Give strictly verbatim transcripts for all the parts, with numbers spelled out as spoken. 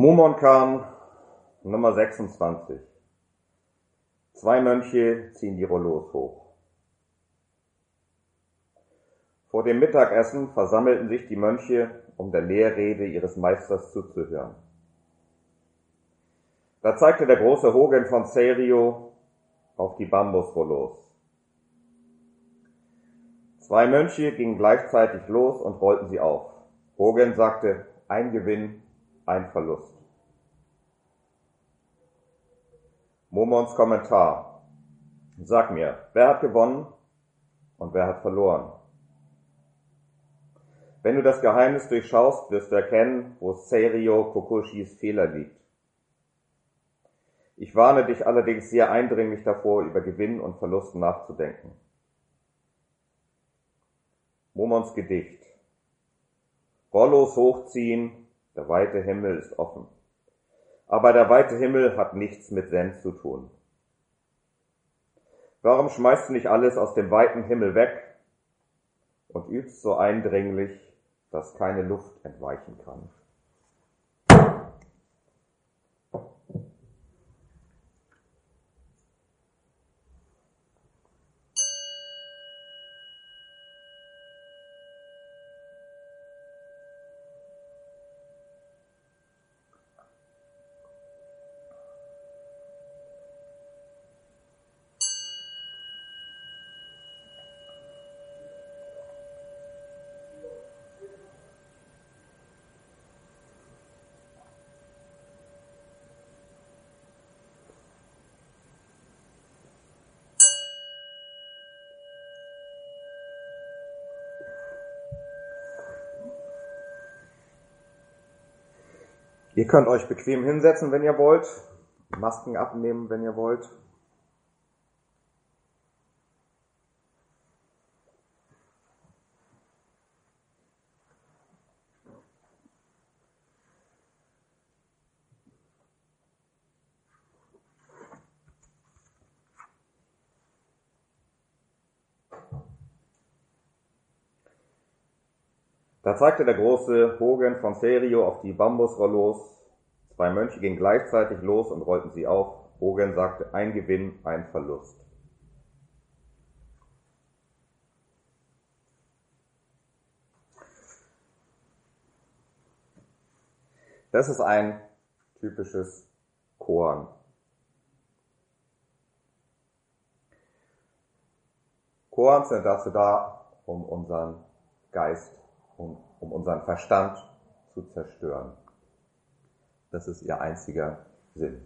Mumonkan Nummer sechsundzwanzig. Zwei Mönche ziehen die Rollos hoch. Vor dem Mittagessen versammelten sich die Mönche, um der Lehrrede ihres Meisters zuzuhören. Da zeigte der große Hogen von Serio auf die Bambusrollos. Zwei Mönche gingen gleichzeitig los und rollten sie auf. Hogen sagte, ein Gewinn, ein Verlust. Momons Kommentar. Sag mir, wer hat gewonnen und wer hat verloren? Wenn du das Geheimnis durchschaust, wirst du erkennen, wo Serio Kokushis Fehler liegt. Ich warne dich allerdings sehr eindringlich davor, über Gewinn und Verlust nachzudenken. Momons Gedicht. Rollos hochziehen, der weite Himmel ist offen. Aber der weite Himmel hat nichts mit Zen zu tun. Warum schmeißt du nicht alles aus dem weiten Himmel weg und übst so eindringlich, dass keine Luft entweichen kann? Ihr könnt euch bequem hinsetzen, wenn ihr wollt, Masken abnehmen, wenn ihr wollt. Da zeigte der große Hogen von Serio auf die Bambusrollos. Zwei Mönche gingen gleichzeitig los und rollten sie auf. Hogen sagte, ein Gewinn, ein Verlust. Das ist ein typisches Koan. Koans sind dazu da, um unseren Geist Um, um unseren Verstand zu zerstören. Das ist ihr einziger Sinn.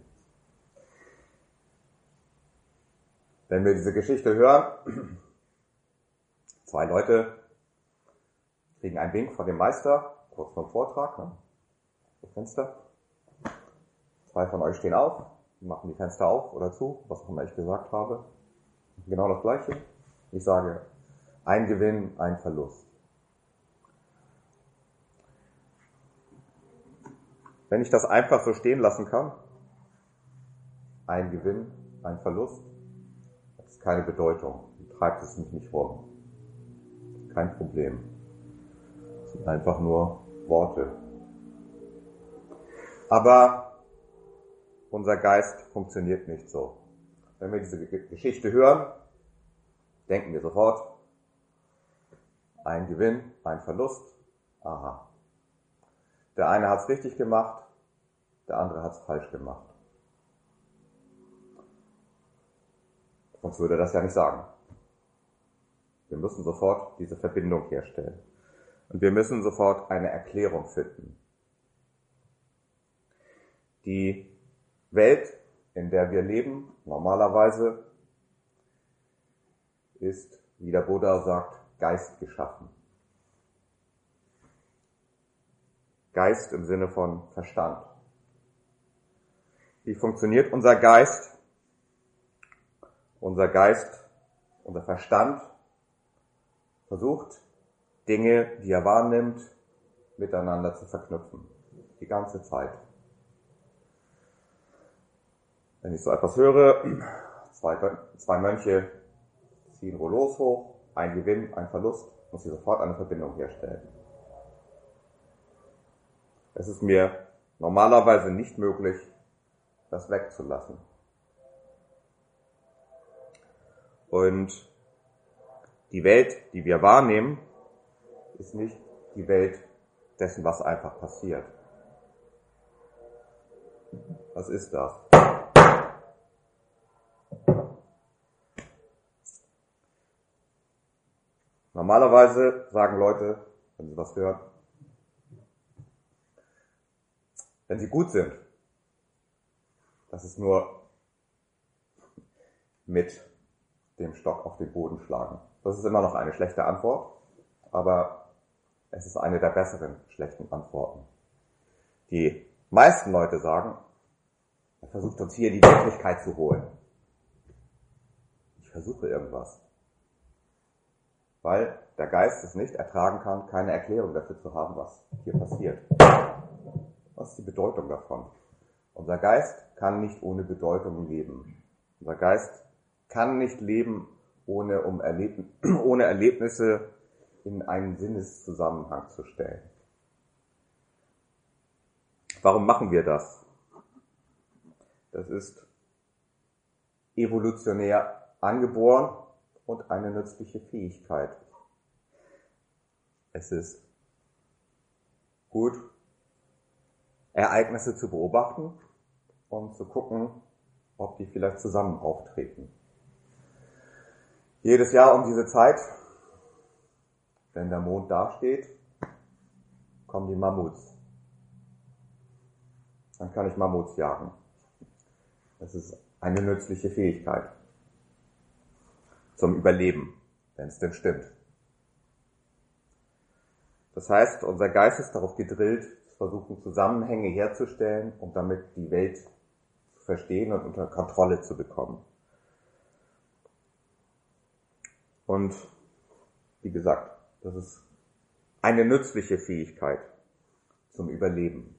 Wenn wir diese Geschichte hören, zwei Leute kriegen einen Wink von dem Meister, kurz vor dem Vortrag, ne? Das Fenster. Zwei von euch stehen auf, machen die Fenster auf oder zu, was auch immer ich gesagt habe. Genau das Gleiche. Ich sage, ein Gewinn, ein Verlust. Wenn ich das einfach so stehen lassen kann, ein Gewinn, ein Verlust, hat es keine Bedeutung, treibt es mich nicht rum. Kein Problem. Es sind einfach nur Worte. Aber unser Geist funktioniert nicht so. Wenn wir diese Geschichte hören, denken wir sofort, ein Gewinn, ein Verlust, aha. Der eine hat es richtig gemacht, der andere hat es falsch gemacht. Sonst würde er das ja nicht sagen. Wir müssen sofort diese Verbindung herstellen. Und wir müssen sofort eine Erklärung finden. Die Welt, in der wir leben, normalerweise, ist, wie der Buddha sagt, Geist geschaffen. Geist im Sinne von Verstand. Wie funktioniert unser Geist? Unser Geist, unser Verstand versucht, Dinge, die er wahrnimmt, miteinander zu verknüpfen. Die ganze Zeit. Wenn ich so etwas höre, zwei, zwei Mönche ziehen Rollos hoch, ein Gewinn, ein Verlust, muss ich sofort eine Verbindung herstellen. Es ist mir normalerweise nicht möglich, das wegzulassen. Und die Welt, die wir wahrnehmen, ist nicht die Welt dessen, was einfach passiert. Was ist das? Normalerweise sagen Leute, wenn sie was hören, wenn sie gut sind, das ist nur mit dem Stock auf den Boden schlagen. Das ist immer noch eine schlechte Antwort, aber es ist eine der besseren schlechten Antworten. Die meisten Leute sagen, er versucht uns hier in die Wirklichkeit zu holen. Ich versuche irgendwas. Weil der Geist es nicht ertragen kann, keine Erklärung dafür zu haben, was hier passiert. Was ist die Bedeutung davon? Unser Geist kann nicht ohne Bedeutung leben. Unser Geist kann nicht leben, ohne, um Erleb- ohne Erlebnisse in einen Sinneszusammenhang zu stellen. Warum machen wir das? Das ist evolutionär angeboren und eine nützliche Fähigkeit. Es ist gut, Ereignisse zu beobachten und zu gucken, ob die vielleicht zusammen auftreten. Jedes Jahr um diese Zeit, wenn der Mond dasteht, kommen die Mammuts. Dann kann ich Mammuts jagen. Das ist eine nützliche Fähigkeit zum Überleben, wenn es denn stimmt. Das heißt, unser Geist ist darauf gedrillt, zu versuchen, Zusammenhänge herzustellen, um damit die Welt zu verstehen und unter Kontrolle zu bekommen. Und wie gesagt, das ist eine nützliche Fähigkeit zum Überleben.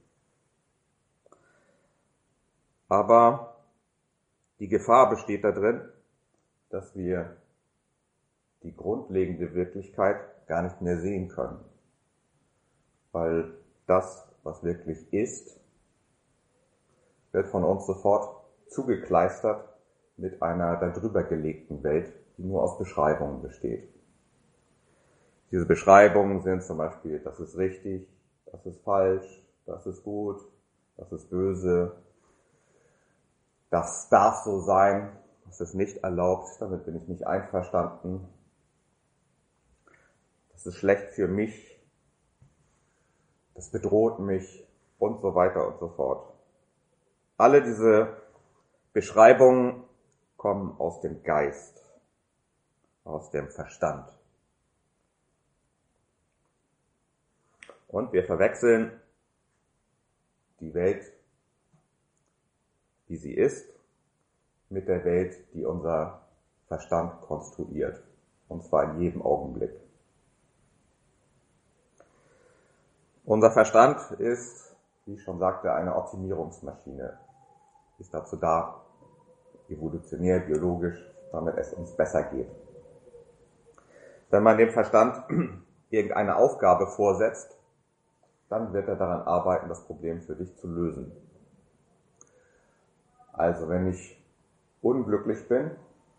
Aber die Gefahr besteht darin, dass wir die grundlegende Wirklichkeit gar nicht mehr sehen können. Weil das, was wirklich ist, wird von uns sofort zugekleistert mit einer darüber gelegten Welt, die nur aus Beschreibungen besteht. Diese Beschreibungen sind zum Beispiel, das ist richtig, das ist falsch, das ist gut, das ist böse, das darf so sein, das ist nicht erlaubt, damit bin ich nicht einverstanden, das ist schlecht für mich, das bedroht mich und so weiter und so fort. Alle diese Beschreibungen kommen aus dem Geist, aus dem Verstand. Und wir verwechseln die Welt, wie sie ist, mit der Welt, die unser Verstand konstruiert. Und zwar in jedem Augenblick. Unser Verstand ist, wie ich schon sagte, eine Optimierungsmaschine. Ist dazu da, evolutionär, biologisch, damit es uns besser geht. Wenn man dem Verstand irgendeine Aufgabe vorsetzt, dann wird er daran arbeiten, das Problem für dich zu lösen. Also wenn ich unglücklich bin,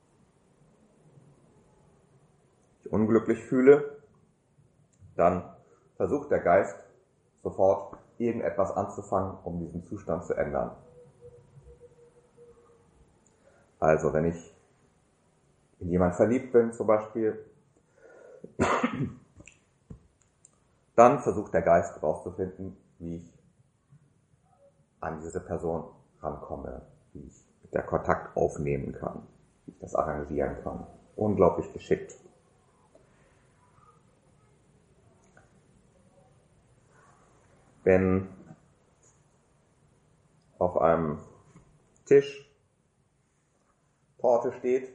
ich unglücklich fühle, dann versucht der Geist sofort irgendetwas anzufangen, um diesen Zustand zu ändern. Also wenn ich in jemanden verliebt bin zum Beispiel, dann versucht der Geist herauszufinden, wie ich an diese Person rankomme, wie ich mit der Kontakt aufnehmen kann, wie ich das arrangieren kann. Unglaublich geschickt. Wenn auf einem Tisch Torte steht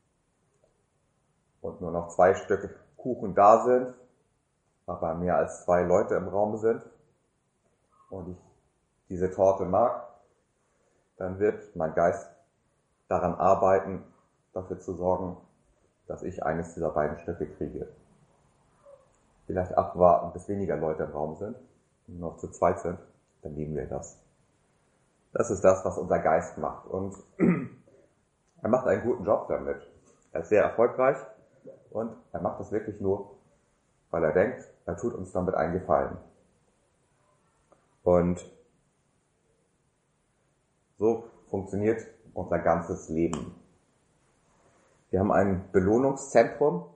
und nur noch zwei Stücke Kuchen da sind, aber mehr als zwei Leute im Raum sind und ich diese Torte mag, dann wird mein Geist daran arbeiten, dafür zu sorgen, dass ich eines dieser beiden Stücke kriege. Vielleicht abwarten, bis weniger Leute im Raum sind und noch zu zweit sind, dann lieben wir das. Das ist das, was unser Geist macht. Und er macht einen guten Job damit. Er ist sehr erfolgreich und er macht das wirklich nur, weil er denkt, er tut uns damit einen Gefallen. Und so funktioniert unser ganzes Leben. Wir haben ein Belohnungszentrum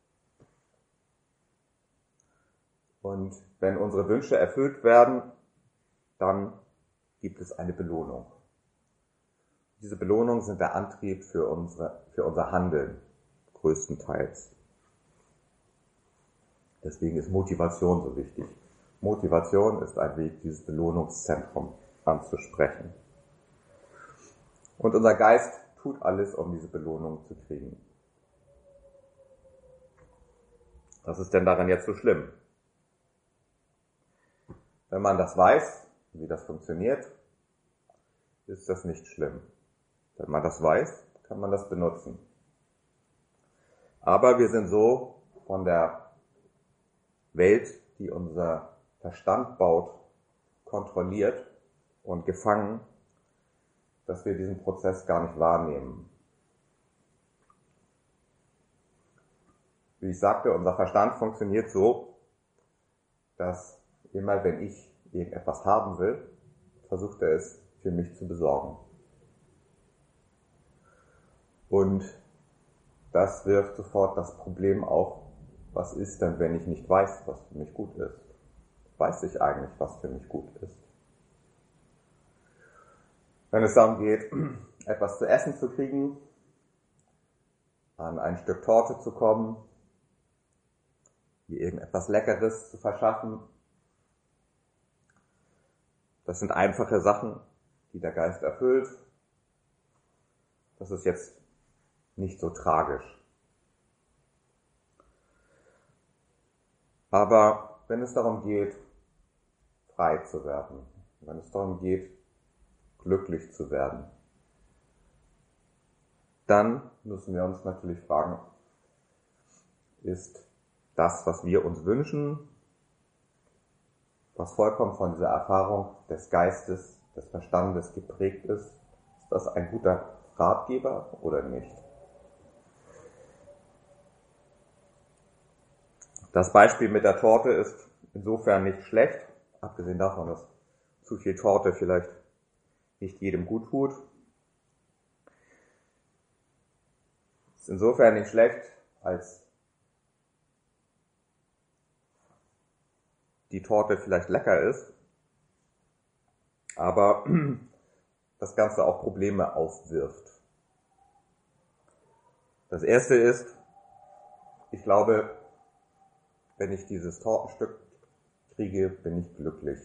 und wenn unsere Wünsche erfüllt werden, dann gibt es eine Belohnung. Diese Belohnungen sind der Antrieb für, unsere, für unser Handeln, größtenteils. Deswegen ist Motivation so wichtig. Motivation ist ein Weg, dieses Belohnungszentrum anzusprechen. Und unser Geist tut alles, um diese Belohnung zu kriegen. Was ist denn daran jetzt so schlimm? Wenn man das weiß, wie das funktioniert, ist das nicht schlimm. Wenn man das weiß, kann man das benutzen. Aber wir sind so von der Welt, die unser Verstand baut, kontrolliert und gefangen, dass wir diesen Prozess gar nicht wahrnehmen. Wie ich sagte, unser Verstand funktioniert so, dass immer wenn ich irgendetwas haben will, versucht er es für mich zu besorgen. Und das wirft sofort das Problem auf, was ist denn, wenn ich nicht weiß, was für mich gut ist? Weiß ich eigentlich, was für mich gut ist? Wenn es darum geht, etwas zu essen zu kriegen, an ein Stück Torte zu kommen, mir irgendetwas Leckeres zu verschaffen, das sind einfache Sachen, die der Geist erfüllt. Das ist jetzt nicht so tragisch. Aber wenn es darum geht, frei zu werden, wenn es darum geht, glücklich zu werden, dann müssen wir uns natürlich fragen, ist das, was wir uns wünschen, was vollkommen von dieser Erfahrung des Geistes, des Verstandes geprägt ist, ist das ein guter Ratgeber oder nicht? Das Beispiel mit der Torte ist insofern nicht schlecht, abgesehen davon, dass zu viel Torte vielleicht nicht jedem gut tut. Ist insofern nicht schlecht, als die Torte vielleicht lecker ist, aber das Ganze auch Probleme aufwirft. Das erste ist, ich glaube, wenn ich dieses Tortenstück kriege, bin ich glücklich.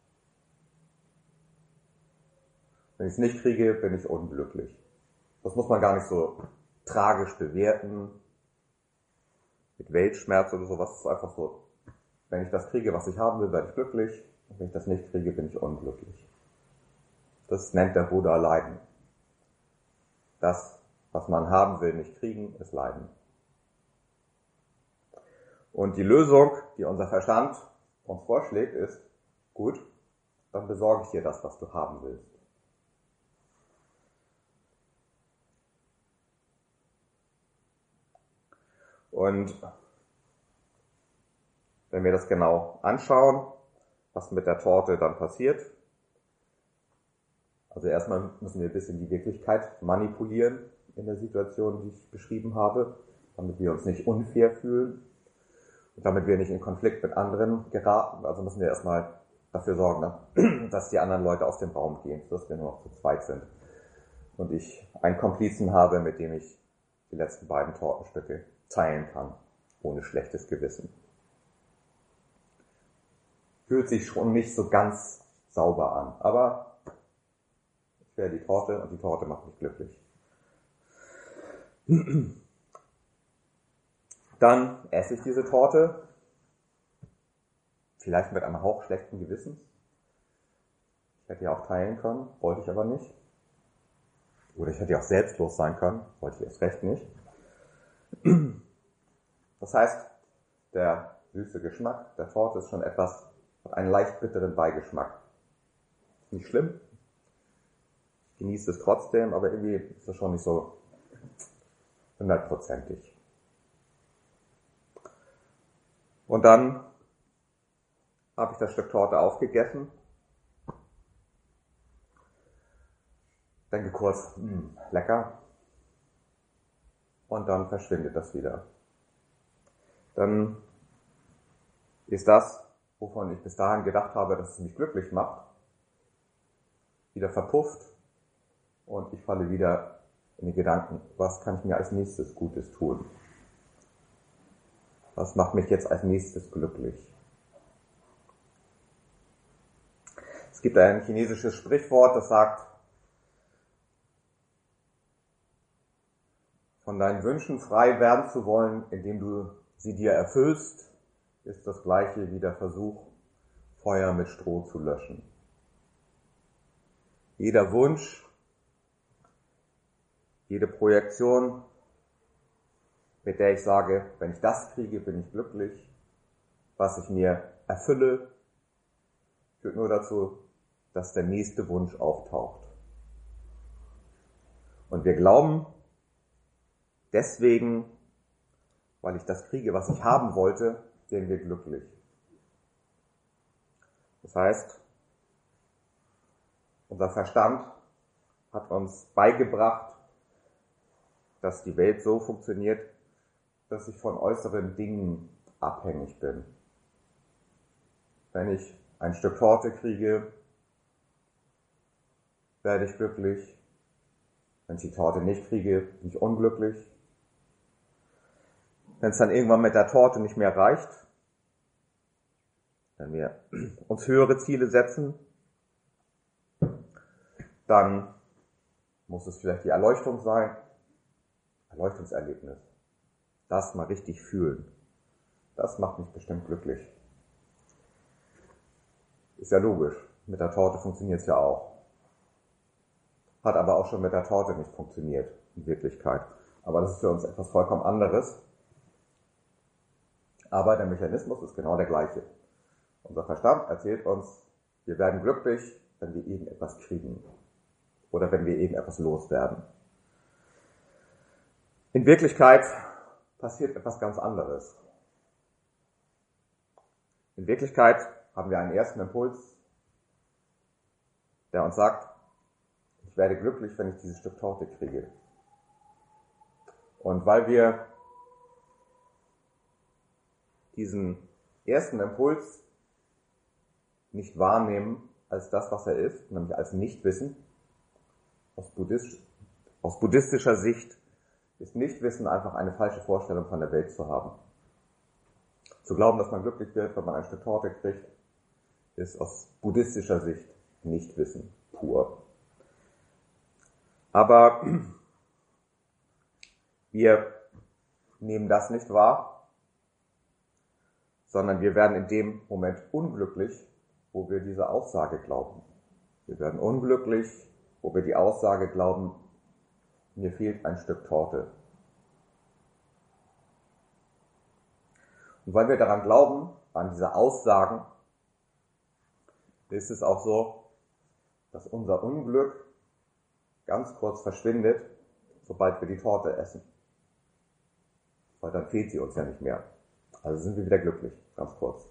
Wenn ich es nicht kriege, bin ich unglücklich. Das muss man gar nicht so tragisch bewerten, mit Weltschmerz oder sowas. Es ist einfach so, wenn ich das kriege, was ich haben will, werde ich glücklich. Und wenn ich das nicht kriege, bin ich unglücklich. Das nennt der Buddha Leiden. Das, was man haben will, nicht kriegen, ist Leiden. Und die Lösung, die unser Verstand uns vorschlägt, ist, gut, dann besorge ich dir das, was du haben willst. Und wenn wir das genau anschauen, was mit der Torte dann passiert, also erstmal müssen wir ein bisschen die Wirklichkeit manipulieren in der Situation, die ich beschrieben habe, damit wir uns nicht unfair fühlen und damit wir nicht in Konflikt mit anderen geraten. Also müssen wir erstmal dafür sorgen, dass die anderen Leute aus dem Raum gehen, sodass wir nur noch zu zweit sind. Und ich einen Komplizen habe, mit dem ich die letzten beiden Tortenstücke teilen kann, ohne schlechtes Gewissen. Fühlt sich schon nicht so ganz sauber an, aber ich wäre die Torte und die Torte macht mich glücklich. Dann esse ich diese Torte, vielleicht mit einem Hauch schlechten Gewissens. Ich hätte ja auch teilen können, wollte ich aber nicht. Oder ich hätte ja auch selbstlos sein können, wollte ich erst recht nicht. Das heißt, der süße Geschmack der Torte ist schon etwas, hat einen leicht bitteren Beigeschmack. nicht schlimm. Ich genieße es trotzdem, aber irgendwie ist es schon nicht so hundertprozentig. Und dann habe ich das Stück Torte aufgegessen. Denke kurz, mh, lecker. Und dann verschwindet das wieder. Dann ist das, wovon ich bis dahin gedacht habe, dass es mich glücklich macht, wieder verpufft und ich falle wieder in die Gedanken, was kann ich mir als nächstes Gutes tun? Was macht mich jetzt als nächstes glücklich? Es gibt ein chinesisches Sprichwort, das sagt, von deinen Wünschen frei werden zu wollen, indem du sie dir erfüllst, ist das gleiche wie der Versuch, Feuer mit Stroh zu löschen. Jeder Wunsch, jede Projektion, mit der ich sage, wenn ich das kriege, bin ich glücklich, was ich mir erfülle, führt nur dazu, dass der nächste Wunsch auftaucht. Und wir glauben, deswegen, weil ich das kriege, was ich haben wollte, sind wir glücklich. Das heißt, unser Verstand hat uns beigebracht, dass die Welt so funktioniert, dass ich von äußeren Dingen abhängig bin. Wenn ich ein Stück Torte kriege, werde ich glücklich. Wenn ich die Torte nicht kriege, bin ich unglücklich. Wenn es dann irgendwann mit der Torte nicht mehr reicht, wenn wir uns höhere Ziele setzen, dann muss es vielleicht die Erleuchtung sein, Erleuchtungserlebnis. Das mal richtig fühlen. Das macht mich bestimmt glücklich. Ist ja logisch. Mit der Torte funktioniert es ja auch. Hat aber auch schon mit der Torte nicht funktioniert, in Wirklichkeit. Aber das ist für uns etwas vollkommen anderes. Aber der Mechanismus ist genau der gleiche. Unser Verstand erzählt uns, wir werden glücklich, wenn wir irgendetwas kriegen. Oder wenn wir irgendetwas loswerden. In Wirklichkeit passiert etwas ganz anderes. In Wirklichkeit haben wir einen ersten Impuls, der uns sagt, ich werde glücklich, wenn ich dieses Stück Torte kriege. Und weil wir diesen ersten Impuls nicht wahrnehmen als das, was er ist, nämlich als Nichtwissen, aus, Buddhist, aus buddhistischer Sicht ist Nichtwissen einfach eine falsche Vorstellung von der Welt zu haben. Zu glauben, dass man glücklich wird, wenn man ein Stück Torte kriegt, ist aus buddhistischer Sicht Nichtwissen pur. Aber wir nehmen das nicht wahr, sondern wir werden in dem Moment unglücklich, wo wir diese Aussage glauben. Wir werden unglücklich, wo wir die Aussage glauben, mir fehlt ein Stück Torte. Und weil wir daran glauben, an diese Aussagen, ist es auch so, dass unser Unglück ganz kurz verschwindet, sobald wir die Torte essen. Weil dann fehlt sie uns ja nicht mehr. Also sind wir wieder glücklich, ganz kurz.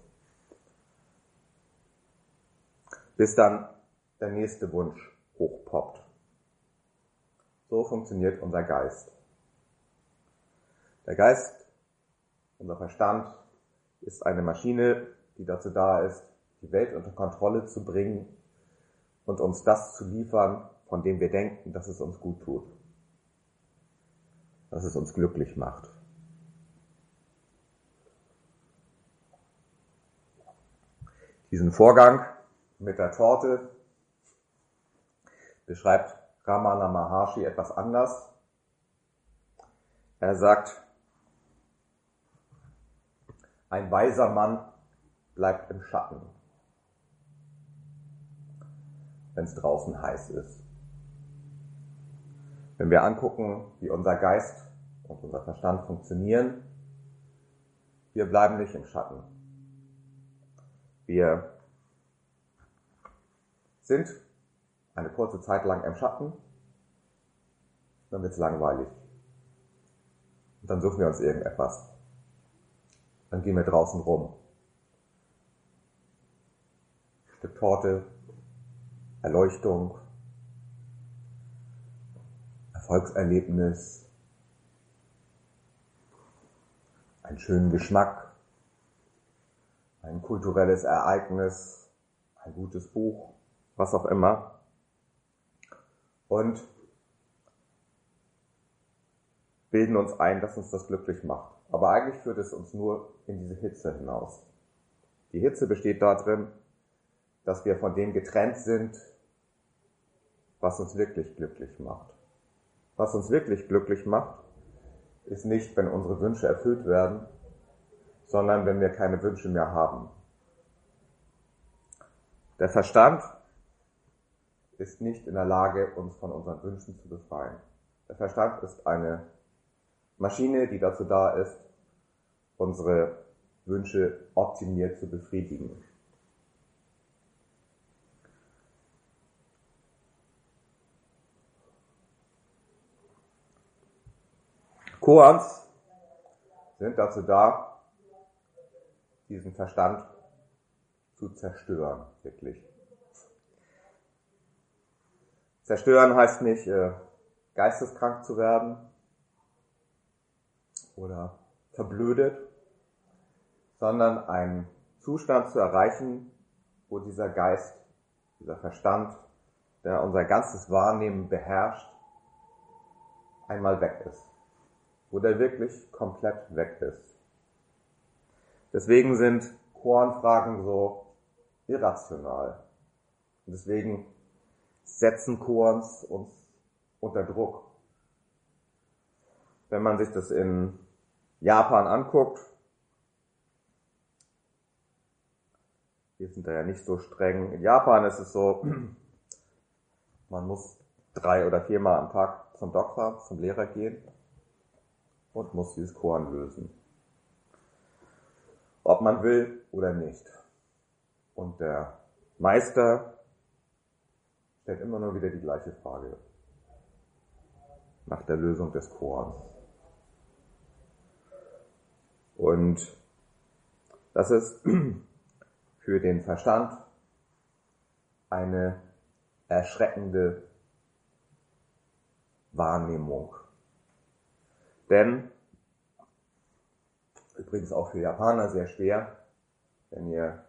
Bis dann der nächste Wunsch hochpoppt. So funktioniert unser Geist. Der Geist, unser Verstand, ist eine Maschine, die dazu da ist, die Welt unter Kontrolle zu bringen und uns das zu liefern, von dem wir denken, dass es uns gut tut. Dass es uns glücklich macht. Diesen Vorgang mit der Torte beschreibt Ramana Maharshi etwas anders. Er sagt, ein weiser Mann bleibt im Schatten, wenn es draußen heiß ist. Wenn wir angucken, wie unser Geist und unser Verstand funktionieren, wir bleiben nicht im Schatten. Wir sind eine kurze Zeit lang im Schatten, dann wird es langweilig. Und dann suchen wir uns irgendetwas. Dann gehen wir draußen rum. Ein Stück Torte, Erleuchtung, Erfolgserlebnis, einen schönen Geschmack, ein kulturelles Ereignis, ein gutes Buch, was auch immer. Und bilden uns ein, dass uns das glücklich macht. Aber eigentlich führt es uns nur in diese Hitze hinaus. Die Hitze besteht darin, dass wir von dem getrennt sind, was uns wirklich glücklich macht. Was uns wirklich glücklich macht, ist nicht, wenn unsere Wünsche erfüllt werden, sondern wenn wir keine Wünsche mehr haben. Der Verstand ist nicht in der Lage, uns von unseren Wünschen zu befreien. Der Verstand ist eine Maschine, die dazu da ist, unsere Wünsche optimiert zu befriedigen. Koans sind dazu da, diesen Verstand zu zerstören, wirklich. Zerstören heißt nicht, äh, geisteskrank zu werden oder verblödet, sondern einen Zustand zu erreichen, wo dieser Geist, dieser Verstand, der unser ganzes Wahrnehmen beherrscht, einmal weg ist. Wo der wirklich komplett weg ist. Deswegen sind Koanfragen so irrational. Und deswegen setzen Koans uns unter Druck. Wenn man sich das in Japan anguckt, wir sind da ja nicht so streng. In Japan ist es so, man muss drei oder viermal am Tag zum Doktor, zum Lehrer gehen und muss dieses Koan lösen. Ob man will oder nicht. Und der Meister stellt immer nur wieder die gleiche Frage nach der Lösung des Koans. Und das ist für den Verstand eine erschreckende Wahrnehmung. Denn, übrigens auch für Japaner sehr schwer, wenn ihr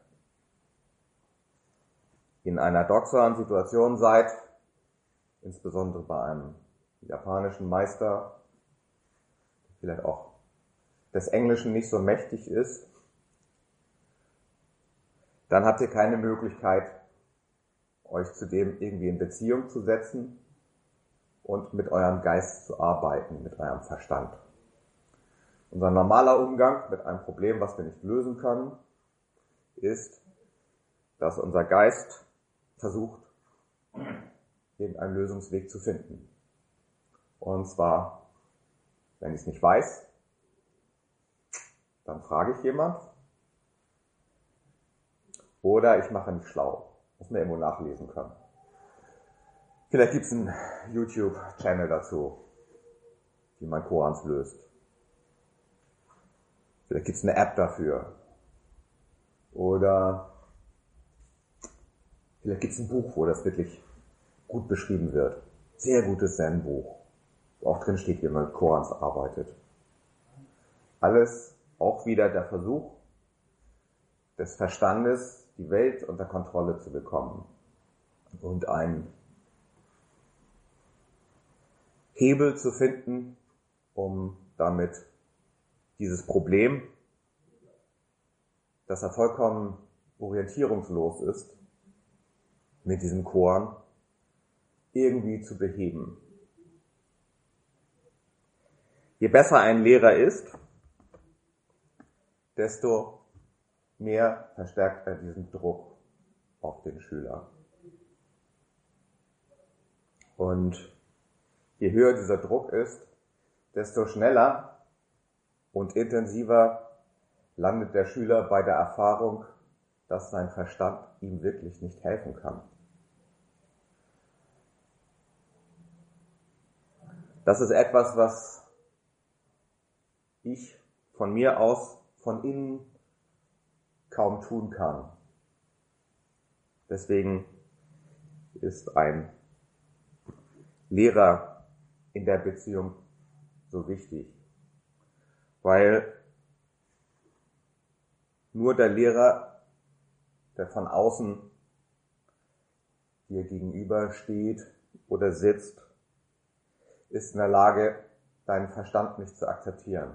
in einer Doxan-Situation seid, insbesondere bei einem japanischen Meister, vielleicht auch des Englischen nicht so mächtig ist, dann habt ihr keine Möglichkeit, euch zu dem irgendwie in Beziehung zu setzen und mit eurem Geist zu arbeiten, mit eurem Verstand. Unser normaler Umgang mit einem Problem, was wir nicht lösen können, ist, dass unser Geist versucht, irgendeinen Lösungsweg zu finden. Und zwar, wenn ich es nicht weiß, dann frage ich jemand oder ich mache mich schlau, muss man irgendwo nachlesen können. Vielleicht gibt es einen YouTube-Channel dazu, wie man Koans löst. Vielleicht gibt es eine App dafür. Oder vielleicht gibt es ein Buch, wo das wirklich gut beschrieben wird. Sehr gutes Zen-Buch, wo auch drin steht, wie man mit Koans arbeitet. Alles auch wieder der Versuch des Verstandes, die Welt unter Kontrolle zu bekommen und einen Hebel zu finden, um damit dieses Problem, dass er vollkommen orientierungslos ist, mit diesem Koan irgendwie zu beheben. Je besser ein Lehrer ist, desto mehr verstärkt er diesen Druck auf den Schüler. Und je höher dieser Druck ist, desto schneller und intensiver landet der Schüler bei der Erfahrung, dass sein Verstand ihm wirklich nicht helfen kann. Das ist etwas, was ich von mir aus, von innen kaum tun kann. Deswegen ist ein Lehrer in der Beziehung so wichtig, weil nur der Lehrer, der von außen dir gegenüber steht oder sitzt, ist in der Lage, deinen Verstand nicht zu akzeptieren.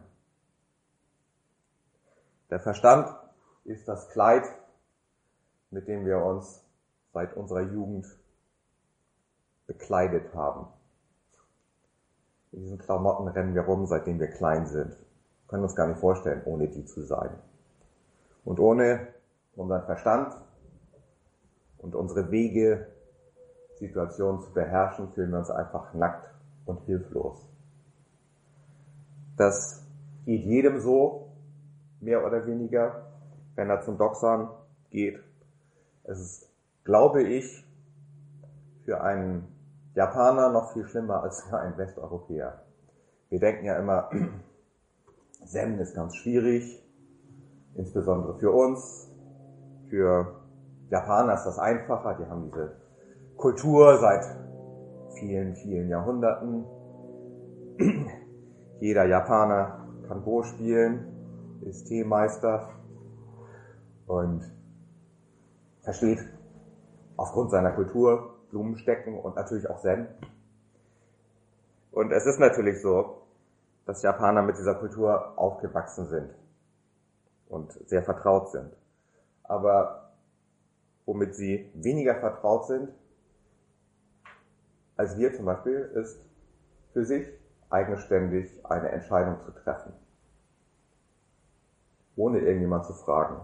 Der Verstand ist das Kleid, mit dem wir uns seit unserer Jugend bekleidet haben. In diesen Klamotten rennen wir rum, seitdem wir klein sind. Wir können uns gar nicht vorstellen, ohne die zu sein. Und ohne unseren Verstand und unsere Wege, Situationen zu beherrschen, fühlen wir uns einfach nackt und hilflos. Das geht jedem so, mehr oder weniger, wenn er zum Doxern geht. Es ist, glaube ich, für einen Japaner noch viel schlimmer als für einen Westeuropäer. Wir denken ja immer, Zen ist ganz schwierig, insbesondere für uns. Für Japaner ist das einfacher, die haben diese Kultur seit vielen, vielen Jahrhunderten. Jeder Japaner kann Go spielen, ist Teemeister und versteht aufgrund seiner Kultur Blumenstecken und natürlich auch Zen. Und es ist natürlich so, dass Japaner mit dieser Kultur aufgewachsen sind und sehr vertraut sind. Aber womit sie weniger vertraut sind als wir zum Beispiel, ist für sich eigenständig eine Entscheidung zu treffen, ohne irgendjemand zu fragen.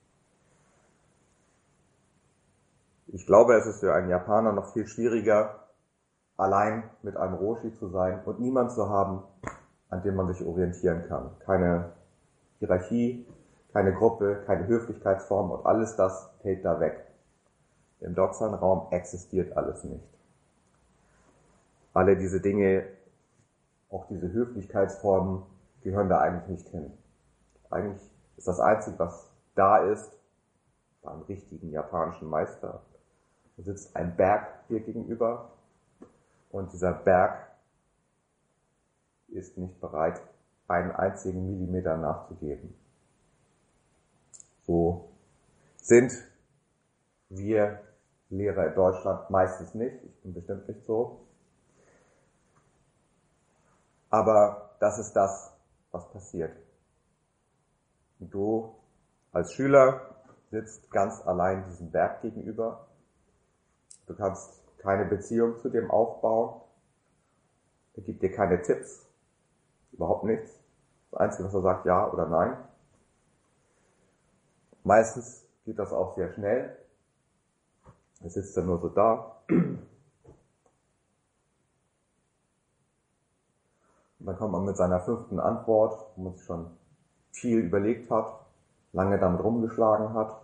Ich glaube, es ist für einen Japaner noch viel schwieriger, allein mit einem Roshi zu sein und niemand zu haben, an dem man sich orientieren kann. Keine Hierarchie, keine Gruppe, keine Höflichkeitsform und alles das fällt da weg. Im Doxan-Raum existiert alles nicht. Alle diese Dinge, auch diese Höflichkeitsformen, gehören da eigentlich nicht hin. Eigentlich ist das Einzige, was da ist, beim richtigen japanischen Meister, da sitzt ein Berg hier gegenüber und dieser Berg ist nicht bereit, einen einzigen Millimeter nachzugeben. So sind wir Lehrer in Deutschland meistens nicht, ich bin bestimmt nicht so. Aber das ist das, was passiert. Und du als Schüler sitzt ganz allein diesem Berg gegenüber. Du kannst keine Beziehung zu dem aufbauen. Er gibt dir keine Tipps. Überhaupt nichts. Das Einzige, was er sagt, ja oder nein. Meistens geht das auch sehr schnell. Er sitzt dann nur so da. Und dann kommt man mit seiner fünften Antwort, wo man sich schon viel überlegt hat, lange damit rumgeschlagen hat.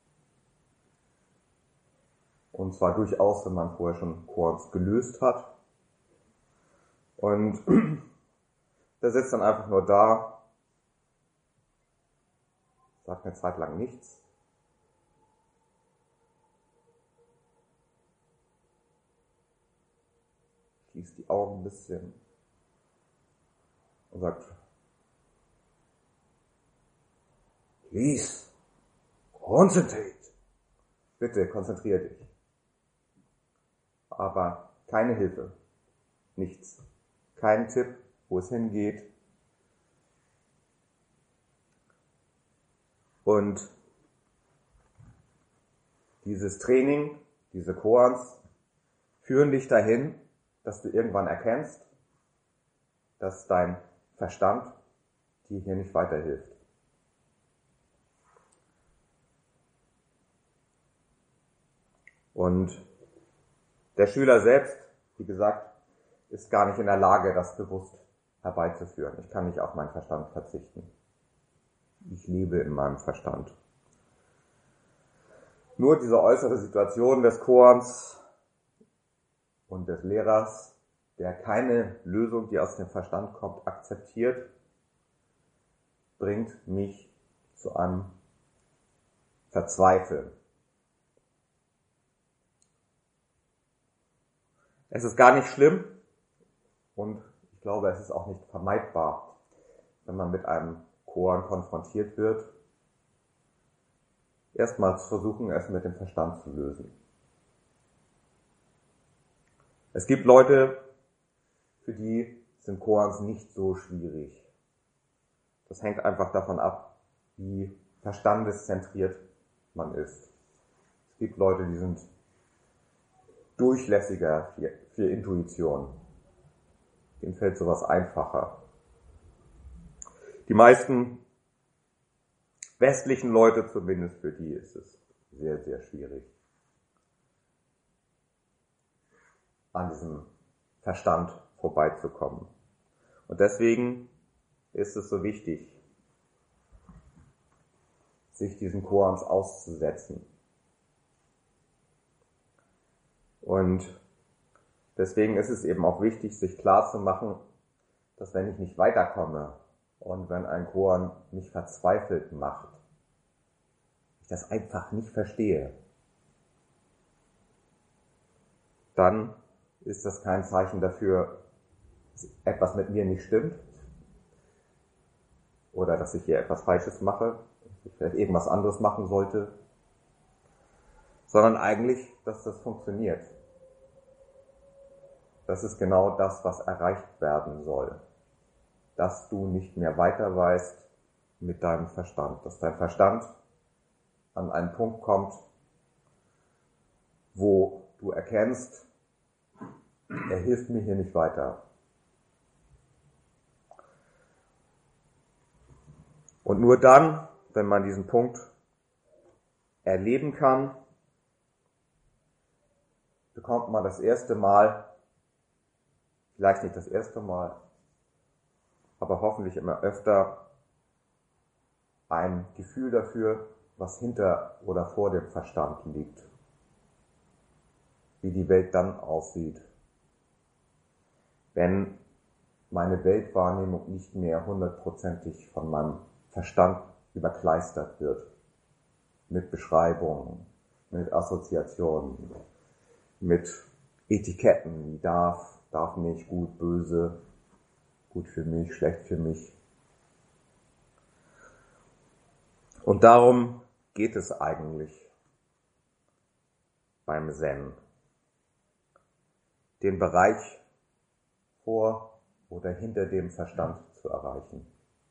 Und zwar durchaus, wenn man vorher schon Koans gelöst hat. Und der sitzt dann einfach nur da, sagt eine Zeit lang nichts. Schließt die Augen ein bisschen und sagt, please, concentrate. Bitte, konzentrier dich. Aber keine Hilfe. Nichts. Kein Tipp, wo es hingeht. Und dieses Training, diese Koans, führen dich dahin, dass du irgendwann erkennst, dass dein Verstand dir hier nicht weiterhilft. Und der Schüler selbst, wie gesagt, ist gar nicht in der Lage, das bewusst herbeizuführen. Ich kann nicht auf meinen Verstand verzichten. Ich lebe in meinem Verstand. Nur diese äußere Situation des Koans und des Lehrers der keine Lösung, die aus dem Verstand kommt, akzeptiert, bringt mich zu einem Verzweifeln. Es ist gar nicht schlimm und ich glaube, es ist auch nicht vermeidbar, wenn man mit einem Koan konfrontiert wird, erstmal zu versuchen, es mit dem Verstand zu lösen. Es gibt Leute, für die sind Koans nicht so schwierig. Das hängt einfach davon ab, wie verstandeszentriert man ist. Es gibt Leute, die sind durchlässiger für, für Intuition. Denen fällt sowas einfacher. Die meisten westlichen Leute, zumindest für die, ist es sehr, sehr schwierig, an diesem Verstand vorbeizukommen. Und deswegen ist es so wichtig, sich diesen Koans auszusetzen. Und deswegen ist es eben auch wichtig, sich klar zu machen, dass wenn ich nicht weiterkomme und wenn ein Koan mich verzweifelt macht, ich das einfach nicht verstehe, dann ist das kein Zeichen dafür, dass etwas mit mir nicht stimmt oder dass ich hier etwas Falsches mache, dass ich vielleicht irgendwas anderes machen sollte, sondern eigentlich, dass das funktioniert. Das ist genau das, was erreicht werden soll. Dass du nicht mehr weiter weißt mit deinem Verstand. Dass dein Verstand an einen Punkt kommt, wo du erkennst, er hilft mir hier nicht weiter. Und nur dann, wenn man diesen Punkt erleben kann, bekommt man das erste Mal, vielleicht nicht das erste Mal, aber hoffentlich immer öfter ein Gefühl dafür, was hinter oder vor dem Verstand liegt. Wie die Welt dann aussieht. Wenn meine Weltwahrnehmung nicht mehr hundertprozentig von meinem Verstand überkleistert wird. Mit Beschreibungen, mit Assoziationen, mit Etiketten wie darf, darf nicht, gut, böse, gut für mich, schlecht für mich. Und darum geht es eigentlich beim Zen. Den Bereich vor oder hinter dem Verstand zu erreichen.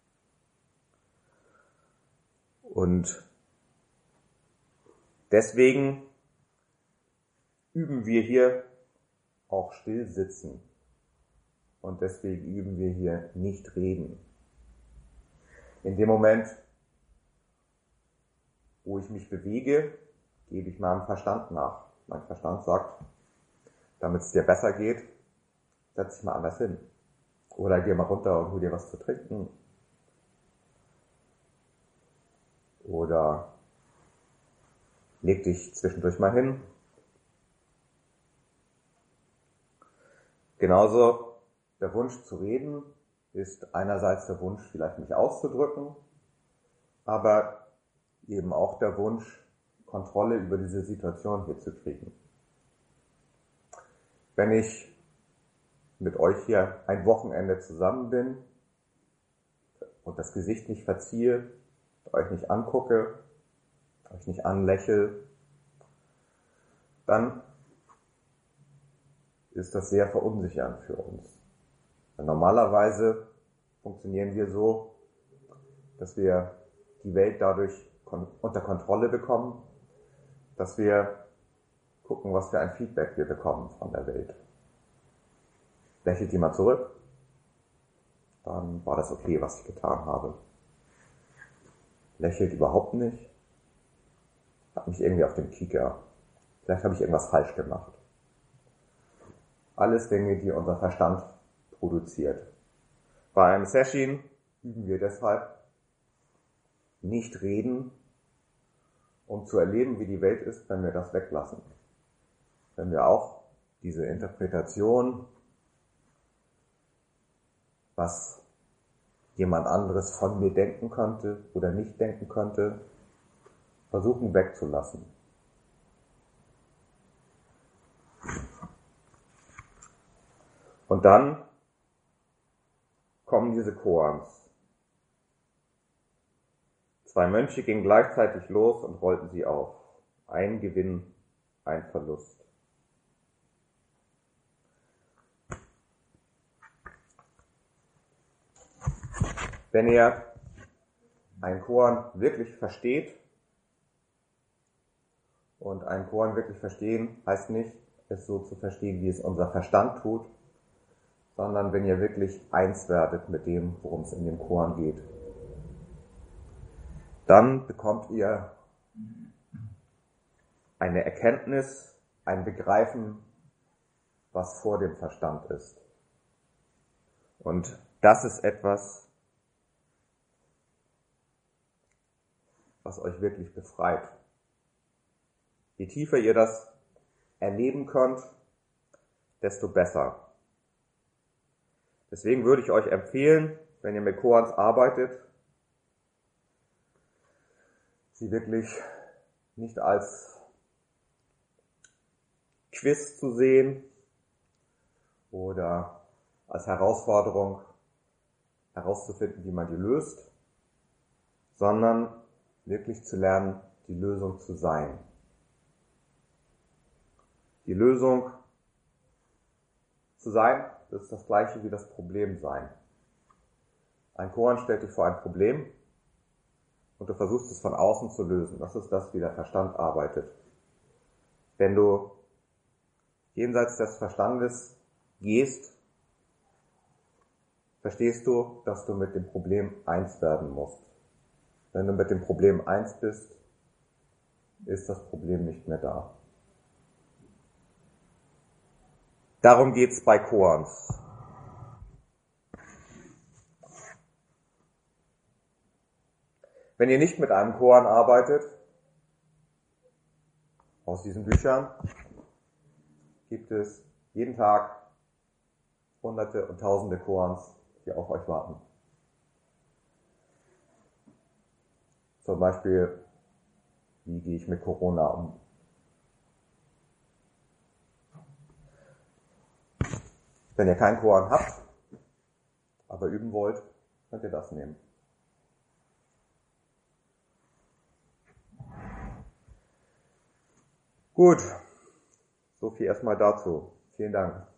Und deswegen üben wir hier auch still sitzen. Und deswegen üben wir hier nicht reden. In dem Moment, wo ich mich bewege, gebe ich meinem Verstand nach. Mein Verstand sagt, damit es dir besser geht, setz dich mal anders hin. Oder geh mal runter und hol dir was zu trinken. Oder leg dich zwischendurch mal hin. Genauso der Wunsch zu reden ist einerseits der Wunsch, vielleicht mich auszudrücken, aber eben auch der Wunsch, Kontrolle über diese Situation hier zu kriegen. Wenn ich mit euch hier ein Wochenende zusammen bin und das Gesicht nicht verziehe, euch nicht angucke, euch nicht anlächle, dann ist das sehr verunsichernd für uns. Denn normalerweise funktionieren wir so, dass wir die Welt dadurch kon- unter Kontrolle bekommen, dass wir gucken, was für ein Feedback wir bekommen von der Welt. Lächelt jemand zurück, dann war das okay, was ich getan habe. Lächelt überhaupt nicht, hat mich irgendwie auf dem Kieker. Vielleicht habe ich irgendwas falsch gemacht. Alles Dinge, die unser Verstand produziert. Bei einem Session üben wir deshalb nicht reden, um zu erleben, wie die Welt ist, wenn wir das weglassen. Wenn wir auch diese Interpretation was jemand anderes von mir denken könnte oder nicht denken könnte, versuchen wegzulassen. Und dann kommen diese Koans. Zwei Mönche gingen gleichzeitig los und rollten sie auf. Ein Gewinn, ein Verlust. Wenn ihr einen Koan wirklich versteht, und einen Koan wirklich verstehen, heißt nicht, es so zu verstehen, wie es unser Verstand tut, sondern wenn ihr wirklich eins werdet mit dem, worum es in dem Koan geht, dann bekommt ihr eine Erkenntnis, ein Begreifen, was vor dem Verstand ist. Und das ist etwas, was euch wirklich befreit. Je tiefer ihr das erleben könnt, desto besser. Deswegen würde ich euch empfehlen, wenn ihr mit Koans arbeitet, sie wirklich nicht als Quiz zu sehen oder als Herausforderung herauszufinden, wie man die löst, sondern wirklich zu lernen, die Lösung zu sein. Die Lösung zu sein, das ist das Gleiche wie das Problem sein. Ein Koan stellt dich vor ein Problem und du versuchst es von außen zu lösen. Das ist das, wie der Verstand arbeitet. Wenn du jenseits des Verstandes gehst, verstehst du, dass du mit dem Problem eins werden musst. Wenn du mit dem Problem eins bist, ist das Problem nicht mehr da. Darum geht's bei Koans. Wenn ihr nicht mit einem Koan arbeitet, aus diesen Büchern, gibt es jeden Tag Hunderte und Tausende Koans, die auf euch warten. Zum Beispiel, wie gehe ich mit Corona um? Wenn ihr keinen Koan habt, aber üben wollt, könnt ihr das nehmen. Gut, so viel erstmal dazu. Vielen Dank.